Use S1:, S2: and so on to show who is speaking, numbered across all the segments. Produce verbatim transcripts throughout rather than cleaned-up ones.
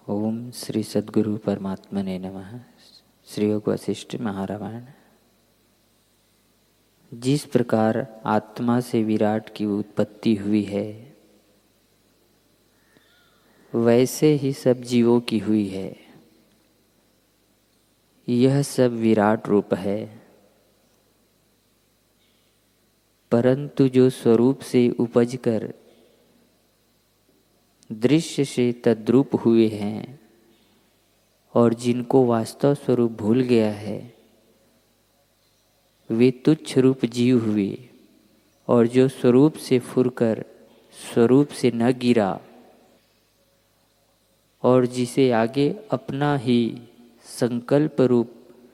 S1: ओम श्री सद्गुरु परमात्मने नमः। श्री योग वशिष्ठ महारामायण। जिस प्रकार आत्मा से विराट की उत्पत्ति हुई है, वैसे ही सब जीवों की हुई है। यह सब विराट रूप है, परंतु जो स्वरूप से उपज कर दृश्य से तद्रूप हुए हैं और जिनको वास्तव स्वरूप भूल गया है, वे तुच्छ रूप जीव हुए। और जो स्वरूप से फुरकर स्वरूप से न गिरा और जिसे आगे अपना ही संकल्प रूप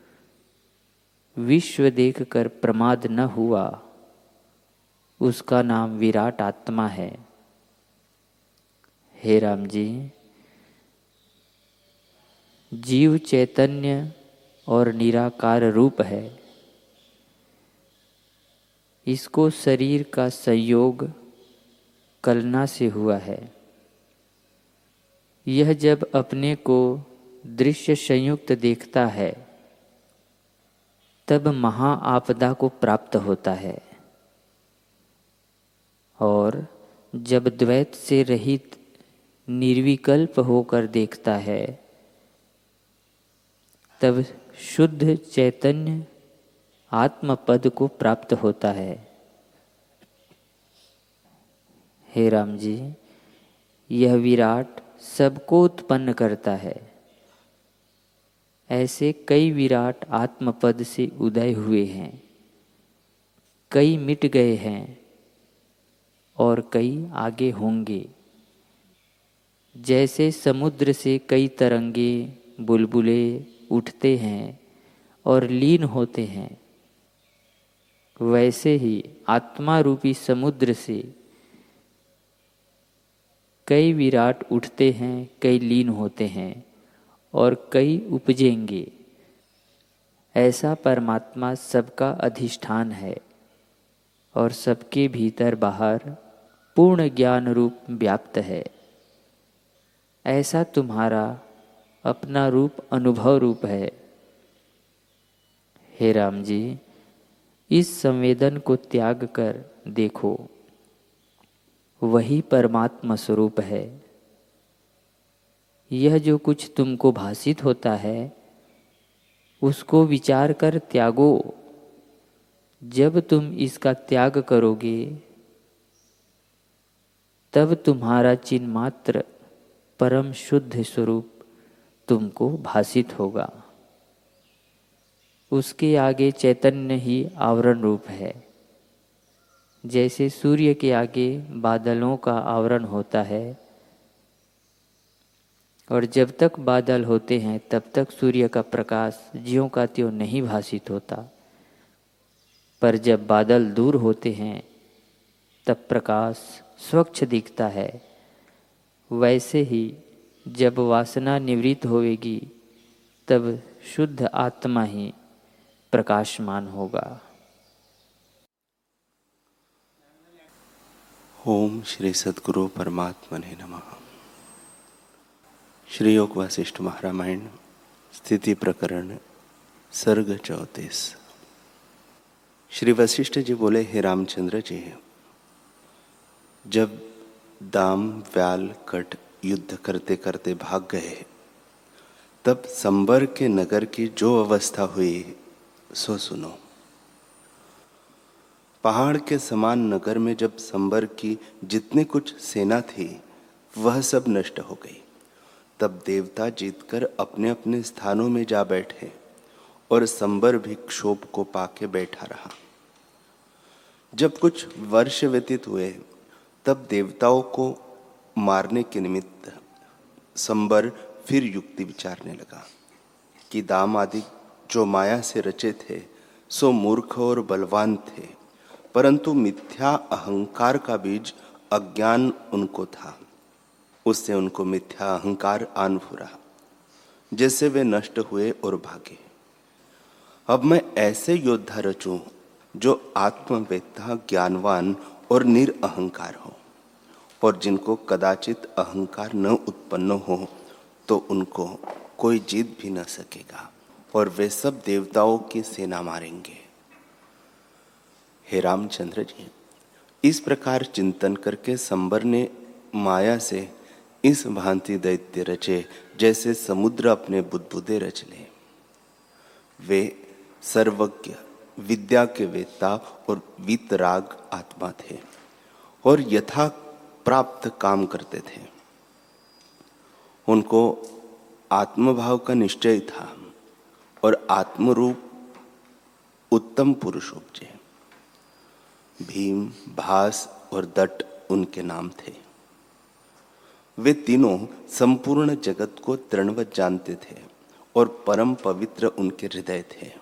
S1: विश्व देखकर प्रमाद न हुआ, उसका नाम विराट आत्मा है। हे राम जी, जीव चैतन्य और निराकार रूप है। इसको शरीर का संयोग कलना से हुआ है। यह जब अपने को दृश्य संयुक्त देखता है, तब महा आपदा को प्राप्त होता है। और जब द्वैत से रहित निर्विकल्प होकर देखता है, तब शुद्ध चैतन्य आत्मपद को प्राप्त होता है। हे राम जी, यह विराट सबको उत्पन्न करता है। ऐसे कई विराट आत्मपद से उदय हुए हैं, कई मिट गए हैं और कई आगे होंगे। जैसे समुद्र से कई तरंगे बुलबुले उठते हैं और लीन होते हैं, वैसे ही आत्मा रूपी समुद्र से कई विराट उठते हैं, कई लीन होते हैं और कई उपजेंगे। ऐसा परमात्मा सबका अधिष्ठान है और सबके भीतर बाहर पूर्ण ज्ञान रूप व्याप्त है। ऐसा तुम्हारा अपना रूप अनुभव रूप है। हे राम जी, इस संवेदन को त्याग कर देखो, वही परमात्मा स्वरूप है। यह जो कुछ तुमको भासित होता है, उसको विचार कर त्यागो। जब तुम इसका त्याग करोगे, तब तुम्हारा चिन्मात्र परम शुद्ध स्वरूप तुमको भासित होगा। उसके आगे चैतन्य ही आवरण रूप है। जैसे सूर्य के आगे बादलों का आवरण होता है, और जब तक बादल होते हैं तब तक सूर्य का प्रकाश ज्यों का त्यों नहीं भासित होता, पर जब बादल दूर होते हैं तब प्रकाश स्वच्छ दिखता है। वैसे ही जब वासना निवृत्त होवेगी, तब शुद्ध आत्मा ही प्रकाशमान होगा।
S2: ओम श्री सद्गुरु परमात्मने नमः। श्री योग वशिष्ठ महारामायण स्थिति प्रकरण सर्ग चौतीस। श्री वशिष्ठ जी बोले, हे रामचंद्र जी, जब दाम व्याल कट युद्ध करते करते भाग गए, तब संबर के नगर की जो अवस्था हुई सो सुनो। पहाड़ के समान नगर में जब संबर की जितनी कुछ सेना थी, वह सब नष्ट हो गई। तब देवता जीतकर अपने अपने स्थानों में जा बैठे और संबर भी क्षोभ को पाके बैठा रहा। जब कुछ वर्ष व्यतीत हुए, तब देवताओं को मारने के निमित्त संबर फिर युक्ति विचारने लगा कि दाम आदि जो माया से रचे थे, सो मूर्ख और बलवान थे, परंतु मिथ्या अहंकार का बीज अज्ञान उनको था। उससे उनको मिथ्या अहंकार आन फुरा, जैसे वे नष्ट हुए और भागे। अब मैं ऐसे योद्धा रचूं जो आत्मवेत्ता, ज्ञानवान और निरअहंकार हो, और जिनको कदाचित अहंकार न उत्पन्न हो, तो उनको कोई जीत भी न सकेगा और वे सब देवताओं की सेना मारेंगे। हे रामचंद्र जी, इस प्रकार चिंतन करके संबर ने माया से इस भांति दैत्य रचे जैसे समुद्र अपने बुदबुदे रच ले। वे सर्वज्ञ, विद्या के वेत्ता और वीतराग आत्मा थे और यथा प्राप्त काम करते थे। उनको आत्मभाव का निश्चय था और आत्मरूप उत्तम पुरुष उपजे। भीम, भास और दट उनके नाम थे। वे तीनों संपूर्ण जगत को तृणवत जानते थे और परम पवित्र उनके हृदय थे।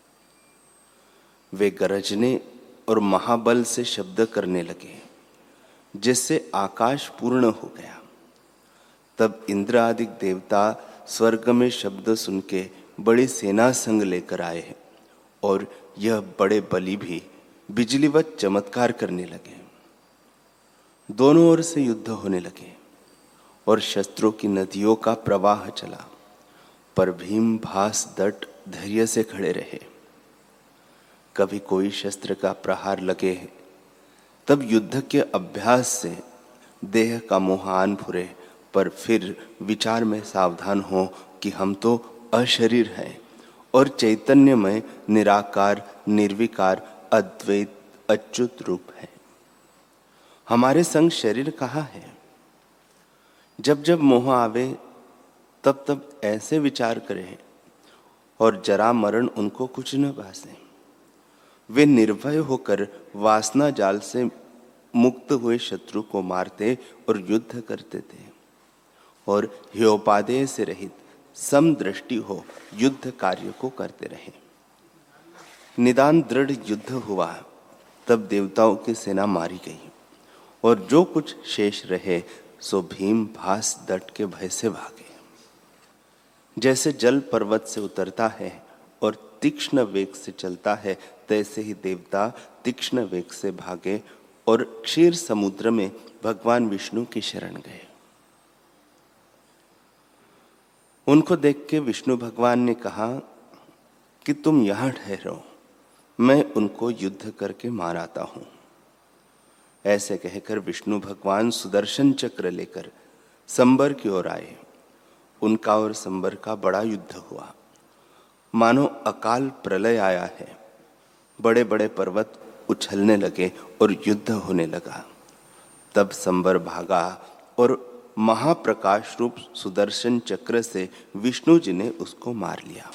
S2: वे गरजने और महाबल से शब्द करने लगे जिससे आकाश पूर्ण हो गया। तब इंद्र आदि देवता स्वर्ग में शब्द सुन के बड़ी सेना संग लेकर आए और यह बड़े बलि भी बिजलीवत चमत्कार करने लगे। दोनों ओर से युद्ध होने लगे और शस्त्रों की नदियों का प्रवाह चला, पर भीम, भास, दट धैर्य से खड़े रहे। कभी कोई शस्त्र का प्रहार लगे तब युद्ध के अभ्यास से देह का मोह आन फुरे, पर फिर विचार में सावधान हो कि हम तो अशरीर हैं और चैतन्यमय निराकार, निर्विकार, अद्वैत, अच्युत रूप है। हमारे संग शरीर कहाँ है? जब जब मोह आवे तब तब ऐसे विचार करें और जरा मरण उनको कुछ न भासे। वे निर्भय होकर वासना जाल से मुक्त हुए शत्रु को मारते और युद्ध करते थे और ह्योपादेय से रहित समदृष्टि हो युद्ध कार्य को करते रहे। निदान दृढ़ युद्ध हुआ तब देवताओं की सेना मारी गई और जो कुछ शेष रहे सो भीम, भास, दट के भय से भागे। जैसे जल पर्वत से उतरता है और तीक्ष्ण वेग से चलता है, तैसे ही देवता तीक्ष्ण वेग से भागे और क्षीर समुद्र में भगवान विष्णु की शरण गए। उनको देख के विष्णु भगवान ने कहा कि तुम यहां ठहरो, मैं उनको युद्ध करके मार आता हूं। ऐसे कहकर विष्णु भगवान सुदर्शन चक्र लेकर संबर की ओर आए। उनका और संबर का बड़ा युद्ध हुआ, मानो अकाल प्रलय आया है। बड़े बड़े पर्वत उछलने लगे और युद्ध होने लगा। तब संबर भागा और महाप्रकाश रूप सुदर्शन चक्र से विष्णु जी ने उसको मार लिया।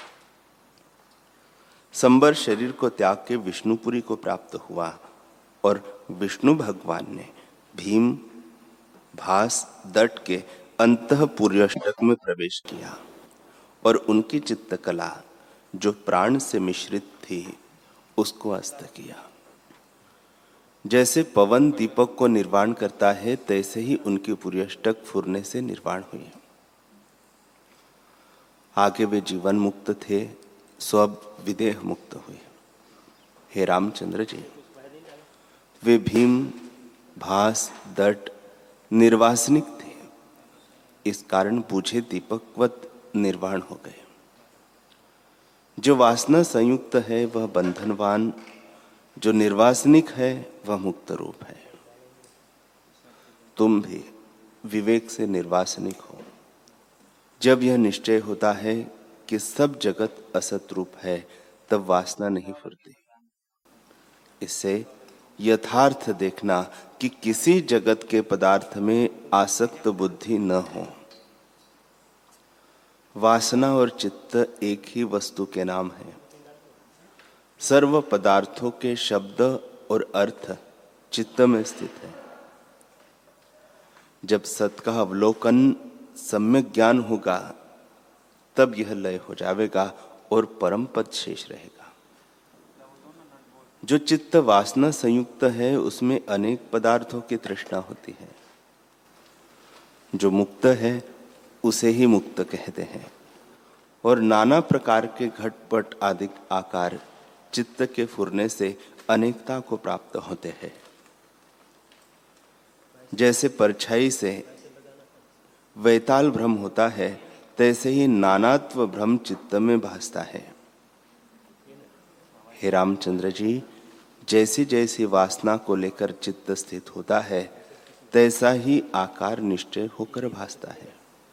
S2: संबर शरीर को त्याग के विष्णुपुरी को प्राप्त हुआ और विष्णु भगवान ने भीम, भास, दट के अंतःपुर्यष्टक में प्रवेश किया और उनकी चित्तकला जो प्राण से मिश्रित थी उसको अस्त किया। जैसे पवन दीपक को निर्वाण करता है, तैसे ही उनकी पुर्यष्टक फुरने से निर्वाण हुई। आगे वे जीवन मुक्त थे, सो अब विदेह मुक्त हुए। हे रामचंद्र जी, वे भीम, भास, दट निर्वासनिक थे, इस कारण बूझे दीपकवत निर्वाण हो गए। जो वासना संयुक्त है वह बंधनवान, जो निर्वासनिक है वह मुक्त रूप है। तुम भी विवेक से निर्वासनिक हो। जब यह निश्चय होता है कि सब जगत असत रूप है, तब वासना नहीं फुरती। इससे यथार्थ देखना कि किसी जगत के पदार्थ में आसक्त बुद्धि न हो। वासना और चित्त एक ही वस्तु के नाम है। सर्व पदार्थों के शब्द और अर्थ चित्त में स्थित है। जब सत का अवलोकन सम्यक ज्ञान होगा तब यह लय हो जाएगा और परम पद शेष रहेगा। जो चित्त वासना संयुक्त है उसमें अनेक पदार्थों की तृष्णा होती है। जो मुक्त है उसे ही मुक्त कहते हैं और नाना प्रकार के घटपट आदि आकार चित्त के फुरने से अनेकता को प्राप्त होते हैं। जैसे परछाई से वैताल भ्रम होता है, तैसे ही नानात्व भ्रम चित्त में भासता है। हे रामचंद्र जी, जैसी जैसी वासना को लेकर चित्त स्थित होता है, तैसा ही आकार निश्चय होकर भासता है।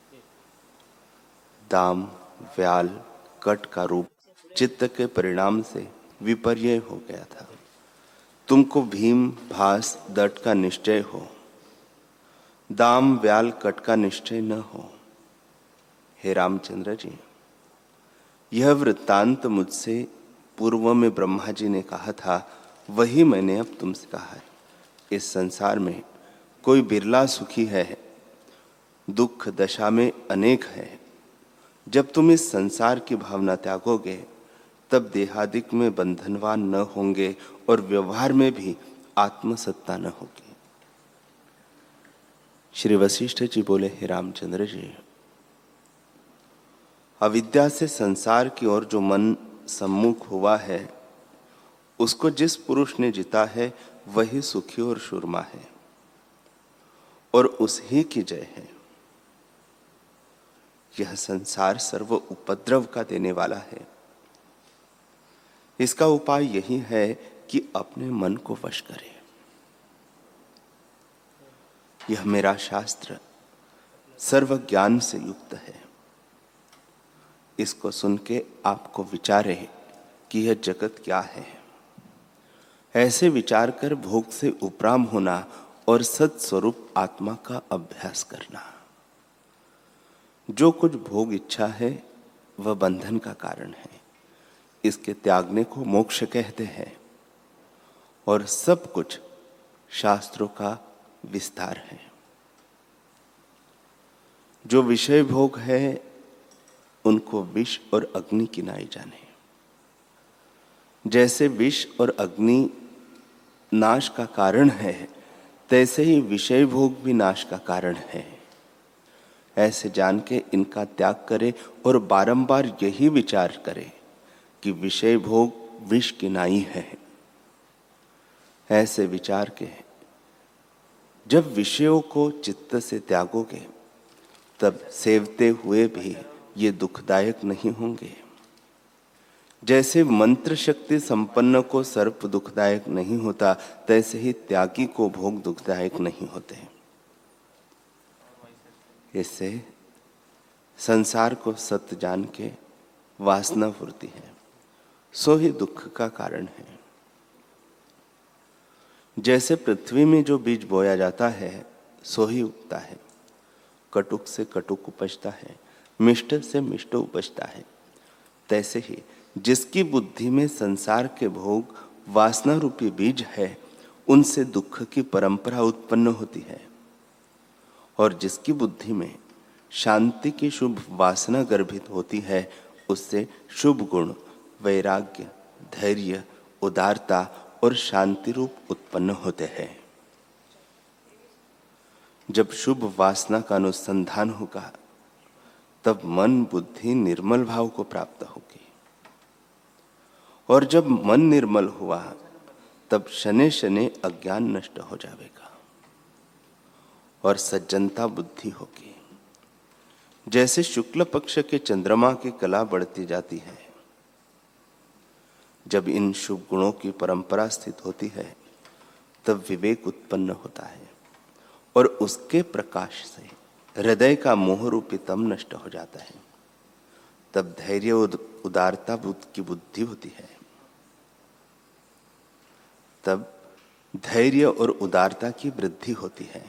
S2: दाम, व्याल, कट का रूप चित्त के परिणाम से विपर्य हो गया था। तुमको भीम, भास, दट का निश्चय हो, दाम, व्याल, कट का निश्चय न हो। हे रामचंद्र जी, यह वृत्तांत मुझसे पूर्व में ब्रह्मा जी ने कहा था, वही मैंने अब तुमसे कहा है। इस संसार में कोई बिरला सुखी है, दुख दशा में अनेक है। जब तुम इस संसार की भावना त्यागोगे, तब देहादिक में बंधनवान न होंगे और व्यवहार में भी आत्मसत्ता न होगी। श्री वशिष्ठ जी बोले, हे रामचंद्र जी, अविद्या से संसार की ओर जो मन सम्मुख हुआ है, उसको जिस पुरुष ने जीता है, वही सुखी और शूरमा है और उसी की जय है। यह संसार सर्व उपद्रव का देने वाला है। इसका उपाय यही है कि अपने मन को वश करें। यह मेरा शास्त्र सर्व ज्ञान से युक्त है। इसको सुन के आपको विचारे कि यह जगत क्या है। ऐसे विचार कर भोग से उपराम होना और सत्स्वरूप आत्मा का अभ्यास करना। जो कुछ भोग इच्छा है, वह बंधन का कारण है। इसके त्यागने को मोक्ष कहते हैं और सब कुछ शास्त्रों का विस्तार है। जो विषय भोग है, उनको विष और अग्नि की नाई जाने। जैसे विष और अग्नि नाश का कारण है, तैसे ही विषय भोग भी नाश का कारण है। ऐसे जान के इनका त्याग करे और बारंबार यही विचार करे कि विषय भोग विष की नाई है। ऐसे विचार के जब विषयों को चित्त से त्यागोगे, तब सेवते हुए भी ये दुखदायक नहीं होंगे। जैसे मंत्र शक्ति संपन्न को सर्प दुखदायक नहीं होता, तैसे ही त्यागी को भोग दुखदायक नहीं होते। इससे संसार को सत्य जान के वासना फुरती है, सो ही दुख का कारण है। जैसे पृथ्वी में जो बीज बोया जाता है, सो ही उगता है। कटुक से कटुक उपजता है, मिष्ट से मिष्ट उपजता है। तैसे ही जिसकी बुद्धि में संसार के भोग वासना रूपी बीज है, उनसे दुख की परंपरा उत्पन्न होती है। और जिसकी बुद्धि में शांति की शुभ वासना गर्भित होती है, उससे शुभ गुण, वैराग्य, धैर्य, उदारता और शांति रूप उत्पन्न होते हैं। जब शुभ वासना का अनुसंधान होगा, तब मन बुद्धि निर्मल भाव को प्राप्त होगी। और जब मन निर्मल हुआ, तब शने शने अज्ञान नष्ट हो जाएगा और सज्जनता बुद्धि होगी। जैसे शुक्ल पक्ष के चंद्रमा की कला बढ़ती जाती है, जब इन शुभ गुणों की परंपरा स्थित होती है, तब विवेक उत्पन्न होता है और उसके प्रकाश से हृदय का मोह रूपी तम नष्ट हो जाता है। तब धैर्य उदारता की बुद्धि होती है। तब धैर्य और उदारता की वृद्धि होती है।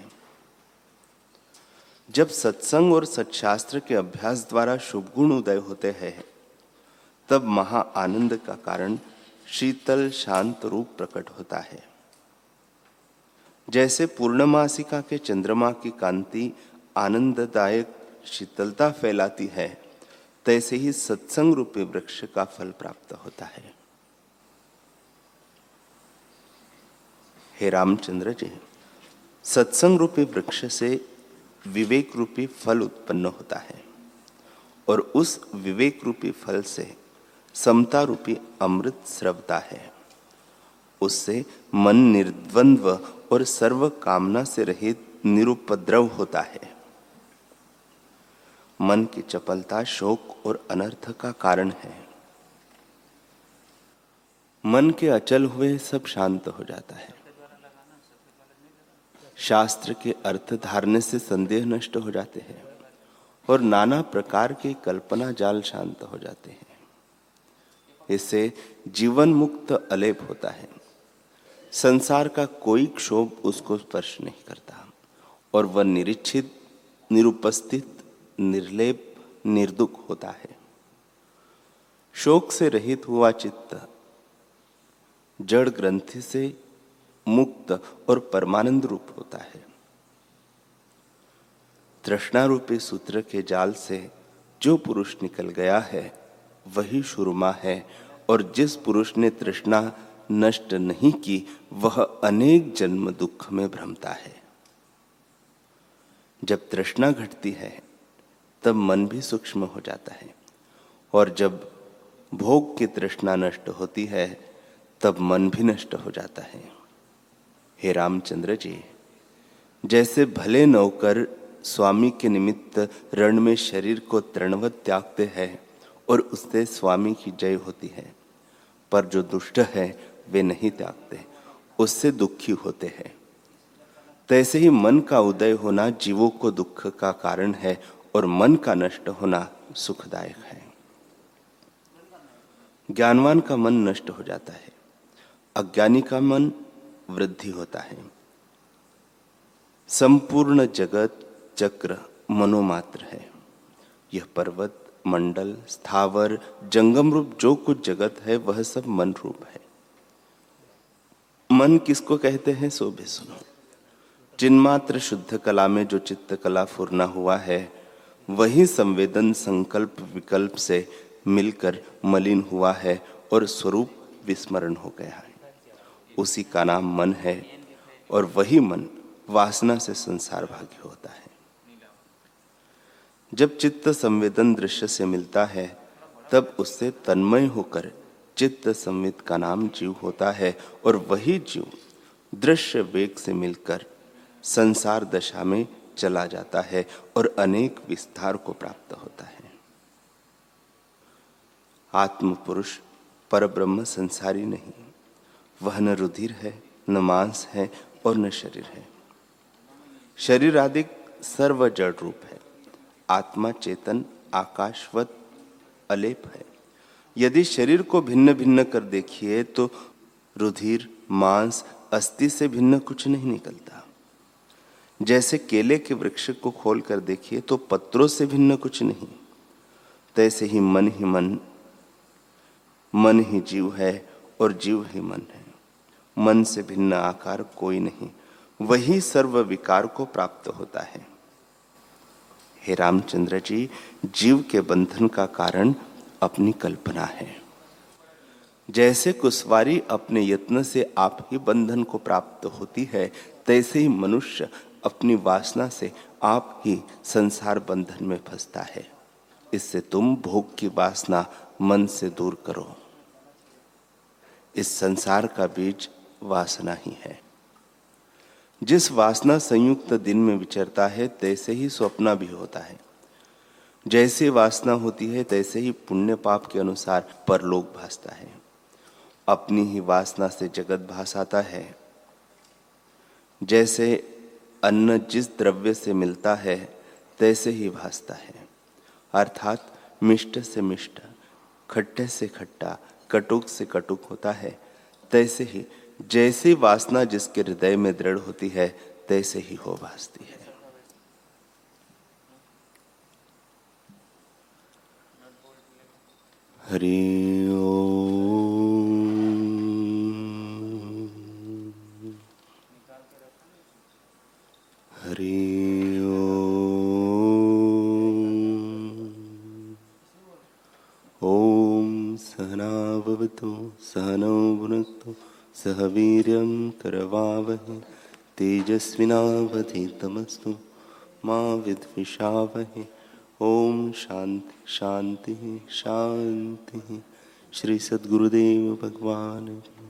S2: जब सत्संग और सत्शास्त्र के अभ्यास द्वारा शुभ गुण उदय होते हैं, तब महा आनंद का कारण शीतल शांत रूप प्रकट होता है। जैसे पूर्णमासिका के चंद्रमा की कांति आनंददायक शीतलता फैलाती है, तैसे ही सत्संग रूपी वृक्ष का फल प्राप्त होता है। हे रामचंद्र जी, सत्संग रूपी वृक्ष से विवेक रूपी फल उत्पन्न होता है और उस विवेक रूपी फल से समता रूपी अमृत स्रवता है। उससे मन निर्द्वंद्व और सर्व कामना से रहित निरुपद्रव होता है। मन की चपलता शोक और अनर्थ का कारण है। मन के अचल हुए सब शांत हो जाता है। शास्त्र के अर्थ धारने से संदेह नष्ट हो जाते हैं और नाना प्रकार के कल्पना जाल शांत हो जाते हैं। इससे जीवन मुक्त अलेप होता है। संसार का कोई क्षोभ उसको स्पर्श नहीं करता और वह निरीक्षित, निरुपस्थित, निर्लेप, निर्दुख होता है। शोक से रहित हुआ चित्त जड़ ग्रंथि से मुक्त और परमानंद रूप होता है। तृष्णा रूपी सूत्र के जाल से जो पुरुष निकल गया है वही शुरुमा है, और जिस पुरुष ने तृष्णा नष्ट नहीं की वह अनेक जन्म दुख में भ्रमता है। जब तृष्णा घटती है तब मन भी सूक्ष्म हो जाता है, और जब भोग की तृष्णा नष्ट होती है तब मन भी नष्ट हो जाता है। हे रामचंद्र जी, जैसे भले नौकर स्वामी के निमित्त रण में शरीर को तृणवत त्यागते हैं और उससे स्वामी की जय होती है, पर जो दुष्ट है वे नहीं त्यागते, उससे दुखी होते हैं। तैसे ही मन का उदय होना जीवों को दुख का कारण है और मन का नष्ट होना सुखदायक है। ज्ञानवान का मन नष्ट हो जाता है, अज्ञानी का मन वृद्धि होता है। संपूर्ण जगत चक्र मनोमात्र है। यह पर्वत, मंडल, स्थावर, जंगम रूप जो कुछ जगत है वह सब मन रूप है। मन किसको कहते हैं सो भी सुनो। चिन्मात्र शुद्ध कला में जो चित्त कला फुरना हुआ है वही संवेदन संकल्प विकल्प से मिलकर मलिन हुआ है और स्वरूप विस्मरण हो गया है। उसी का नाम मन है, और वही मन वासना से संसार भागी होता है। जब चित्त संवेदन दृश्य से मिलता है तब उससे तन्मय होकर चित्त संवित का नाम जीव होता है, और वही जीव दृश्य वेग से मिलकर संसार दशा में चला जाता है और अनेक विस्तार को प्राप्त होता है। आत्म पुरुष परब्रह्म संसारी नहीं, वह न रुधिर है, न मांस है और न शरीर है। शरीर आदि सर्व जड़ रूप है। आत्मा चेतन आकाशवत अलेप है। यदि शरीर को भिन्न भिन्न कर देखिए तो रुधिर, मांस, अस्थि से भिन्न कुछ नहीं निकलता। जैसे केले के वृक्ष को खोल कर देखिए तो पत्रों से भिन्न कुछ नहीं, तैसे ही मन ही मन मन ही जीव है और जीव ही मन है। मन से भिन्न आकार कोई नहीं, वही सर्व विकार को प्राप्त होता है। हे रामचंद्र जी, जीव के बंधन का कारण अपनी कल्पना है। जैसे कुसवारी अपने यत्न से आप ही बंधन को प्राप्त होती है, तैसे ही मनुष्य अपनी वासना से आप ही संसार बंधन में फंसता है। इससे तुम भोग की वासना मन से दूर करो। इस संसार का बीज वासना ही है। जिस वासना संयुक्त दिन में विचरता है तैसे ही स्वप्न भी होता है। जैसे वासना होती है तैसे ही पुण्य पाप के अनुसार परलोक भासता है। अपनी ही वासना से जगत भासाता है। जैसे अन्न जिस द्रव्य से मिलता है तैसे ही भासता है, अर्थात मिष्ट से मिष्ट, खट्टे से खट्टा, कटुक से कटुक होता है। तैसे ही जैसी वासना जिसके हृदय में दृढ़ होती है तैसे ही हो भासती है। हरि ओम। हरि ओम। सहना भवतु सहनौ भुनक्तु सह वीर्यं करवावहै तेजस्विनावधीतमस्तु मा विद्विषावहै। ओम शांति शांति शांति। श्री सद्गुरुदेव भगवान की